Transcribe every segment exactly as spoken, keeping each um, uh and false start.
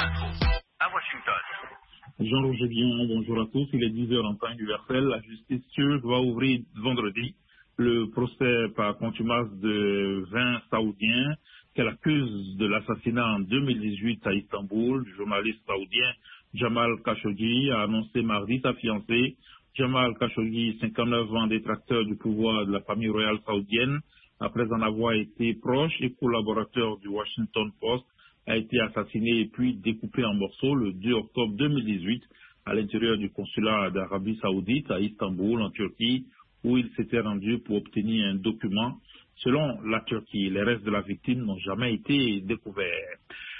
Info à Washington. Jean-Roger Guillon, bonjour à tous. Il est dix heures en temps universel. La justice turque va ouvrir vendredi le procès par contumace de vingt Saoudiens qu'elle accuse de l'assassinat en deux mille dix-huit à Istanbul du journaliste saoudien Jamal Khashoggi, a annoncé mardi sa fiancée. Jamal Khashoggi, cinquante-neuf ans, détracteur du pouvoir de la famille royale saoudienne, après en avoir été proche et collaborateur du Washington Post, a été assassiné puis découpé en morceaux le deux octobre deux mille dix-huit à l'intérieur du consulat d'Arabie Saoudite à Istanbul, en Turquie, où il s'était rendu pour obtenir un document. Selon la Turquie, les restes de la victime n'ont jamais été découverts.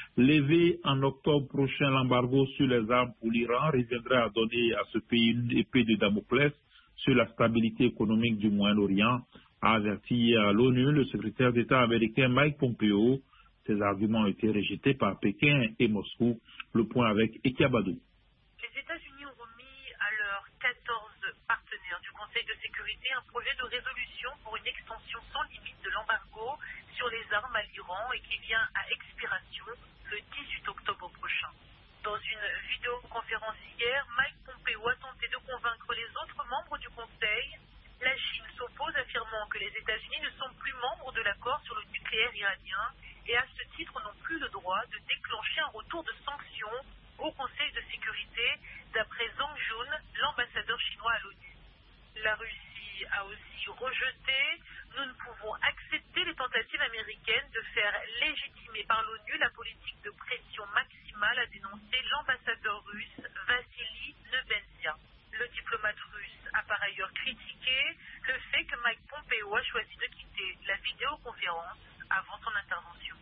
Levé en octobre prochain, l'embargo sur les armes pour l'Iran reviendrait à donner à ce pays une épée de Damoclès sur la stabilité économique du Moyen-Orient, a averti à l'ONU le secrétaire d'État américain Mike Pompeo. Ces arguments ont été rejetés par Pékin et Moscou. Le point avec Ekiabadou. Les États-Unis ont remis à leurs quatorze partenaires du Conseil de sécurité un projet de résolution pour une extension sans limite de l'embargo sur les armes à l'Iran et qui vient à expiration le dix-huit octobre prochain. Dans une vidéoconférence hier, Mike Pompeo a tenté de convaincre les autres membres du Conseil. La Chine s'oppose, affirmant que les États-Unis ne sont plus membres de l'accord sur le nucléaire iranien et à ce titre n'ont plus le droit de déclencher un retour de sanctions au Conseil de sécurité, d'après Zhang Jun, l'ambassadeur chinois à l'ONU. La Russie a aussi rejeté. Nous ne pouvons accepter les tentatives américaines de faire légitimer par l'ONU la politique de pression maximale, a dénoncé l'ambassadeur russe Vassili Nebenzia. Le diplomate russe a par ailleurs critiqué le fait que Mike Pompeo a choisi de quitter la vidéoconférence avant son intervention.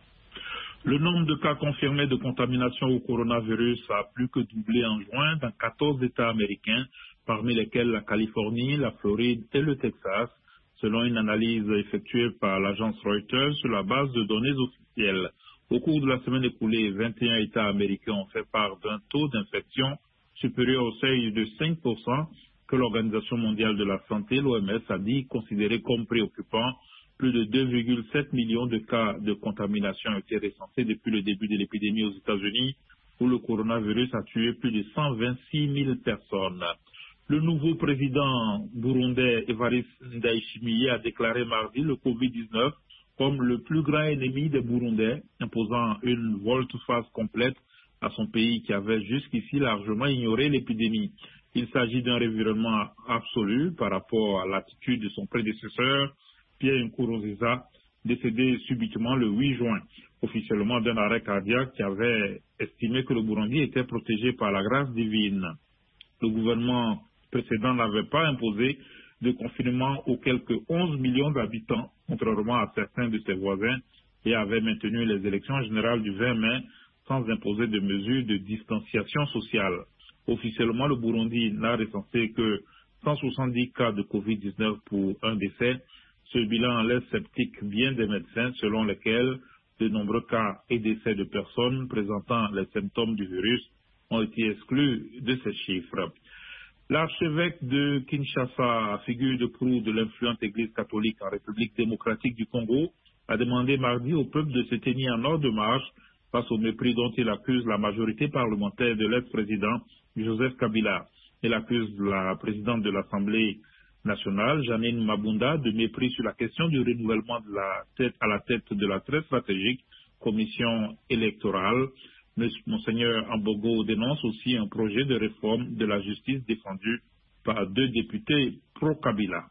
Le nombre de cas confirmés de contamination au coronavirus a plus que doublé en juin dans quatorze États américains, parmi lesquels la Californie, la Floride et le Texas, selon une analyse effectuée par l'agence Reuters sur la base de données officielles. Au cours de la semaine écoulée, vingt et un États américains ont fait part d'un taux d'infection supérieur au seuil de cinq pour cent que l'Organisation mondiale de la santé, l'O M S, a dit considéré comme préoccupant. Plus de deux virgule sept millions de cas de contamination ont été recensés depuis le début de l'épidémie aux États-Unis, où le coronavirus a tué plus de cent vingt-six mille personnes. Le nouveau président burundais Evariste Ndayishimiye a déclaré mardi le covid dix-neuf comme le plus grand ennemi des Burundais, imposant une volte-face complète à son pays qui avait jusqu'ici largement ignoré l'épidémie. Il s'agit d'un revirement absolu par rapport à l'attitude de son prédécesseur, Pierre Nkurunziza, décédé subitement le huit juin, officiellement d'un arrêt cardiaque, qui avait estimé que le Burundi était protégé par la grâce divine. Le gouvernement précédent n'avait pas imposé de confinement aux quelques onze millions d'habitants, contrairement à certains de ses voisins, et avait maintenu les élections générales du vingt mai sans imposer de mesures de distanciation sociale. Officiellement, le Burundi n'a recensé que cent soixante-dix cas de covid dix-neuf pour un décès. Ce bilan laisse sceptique bien des médecins selon lesquels de nombreux cas et décès de personnes présentant les symptômes du virus ont été exclus de ces chiffres. L'archevêque de Kinshasa, figure de proue de l'influente Église catholique en République démocratique du Congo, a demandé mardi au peuple de se tenir en ordre de marche face au mépris dont il accuse la majorité parlementaire de l'ex-président Joseph Kabila. Il accuse la présidente de l'Assemblée nationale, Janine Mabunda, de mépris sur la question du renouvellement de la tête à la tête de la très stratégique commission électorale. Monseigneur Ambogo dénonce aussi un projet de réforme de la justice défendu par deux députés pro-Kabila.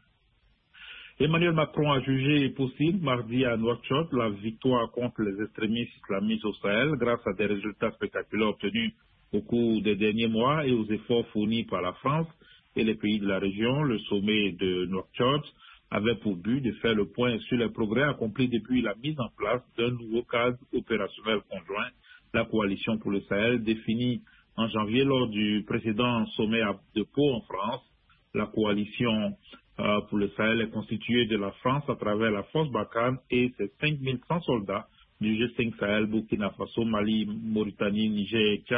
Emmanuel Macron a jugé possible mardi à Nouakchott la victoire contre les extrémistes islamistes au Sahel grâce à des résultats spectaculaires obtenus au cours des derniers mois et aux efforts fournis par la France et les pays de la région. Le sommet de Nouakchott avait pour but de faire le point sur les progrès accomplis depuis la mise en place d'un nouveau cadre opérationnel conjoint, la coalition pour le Sahel, définie en janvier lors du précédent sommet de Pau en France. La coalition euh, pour le Sahel est constituée de la France à travers la force Barkhane et ses cinq mille cent soldats du G cinq Sahel, Burkina Faso, Mali, Mauritanie, Niger et Tchad.